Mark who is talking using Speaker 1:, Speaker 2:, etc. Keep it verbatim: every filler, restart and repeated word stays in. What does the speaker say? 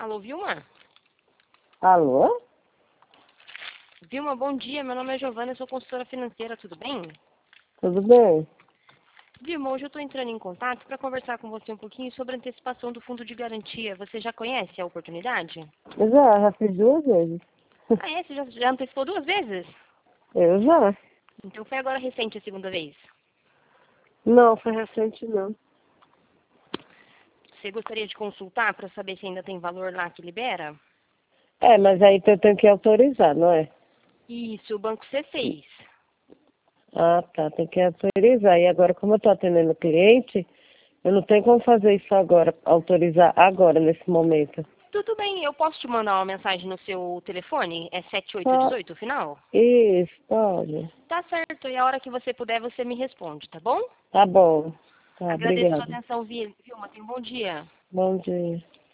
Speaker 1: Alô, Vilma?
Speaker 2: Alô?
Speaker 1: Vilma, bom dia. Meu nome é Giovana, eu sou consultora financeira, tudo bem?
Speaker 2: Tudo bem?
Speaker 1: Vilma, hoje eu estou entrando em contato para conversar com você um pouquinho sobre a antecipação do fundo de garantia. Você já conhece a oportunidade?
Speaker 2: Já, já fiz duas vezes.
Speaker 1: Ah, é? Você já, já antecipou duas vezes?
Speaker 2: Eu já.
Speaker 1: Então foi agora recente a segunda vez.
Speaker 2: Não, foi recente não.
Speaker 1: Você gostaria de consultar para saber se ainda tem valor lá que libera?
Speaker 2: É, mas aí eu tenho que autorizar, não é?
Speaker 1: Isso, o banco C fez.
Speaker 2: Ah, tá, tem que autorizar. E agora, como eu estou atendendo cliente, eu não tenho como fazer isso agora, autorizar agora, nesse momento.
Speaker 1: Tudo bem, eu posso te mandar uma mensagem no seu telefone? É sete oito
Speaker 2: Só
Speaker 1: dezoito o final?
Speaker 2: isso, pode.
Speaker 1: Tá certo, e a hora que você puder você me responde, tá bom?
Speaker 2: Tá bom. Tá,
Speaker 1: Agradeço a sua
Speaker 2: obrigada.
Speaker 1: atenção, Vi- Vilma. Tenha um bom dia.
Speaker 2: Bom dia.